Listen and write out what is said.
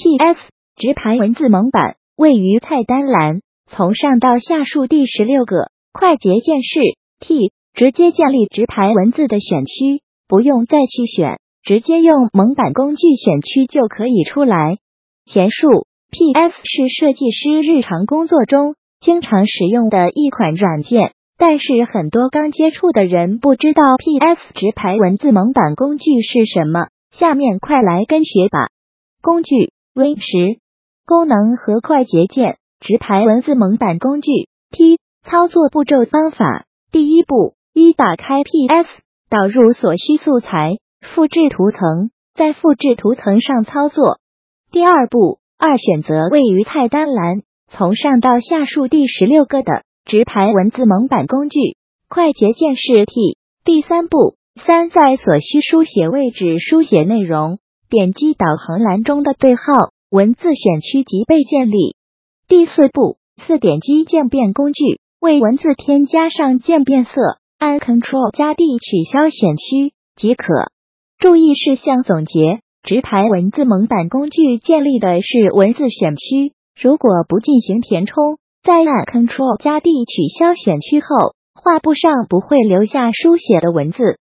PS 直排文字蒙版位于菜单栏，从上到下数第16个，快捷键是 T， 直接建立直排文字的选区，不用再去选，直接用蒙版工具选区就可以出来。前述 PS 是设计师日常工作中经常使用的一款软件，但是很多刚接触的人不知道 PS 直排文字蒙版工具是什么，下面快来跟学吧。工具 Win10 功能和快捷键直排文字蒙版工具 T 操作步骤方法。第一步，打开 PS， 导入所需素材，复制图层，在复制图层上操作。第二步，选择位于菜单栏从上到下数第16个的直排文字蒙版工具，快捷键是 T。 第三步，在所需书写位置书写内容，点击导航栏中的对号文字选区即被建立。第四步，点击渐变工具，为文字添加上渐变色，按 Ctrl+D 取消选区即可。注意事项总结：直排文字蒙版工具建立的是文字选区，如果不进行填充，在按 Ctrl+D 取消选区后，画布上不会留下书写的文字。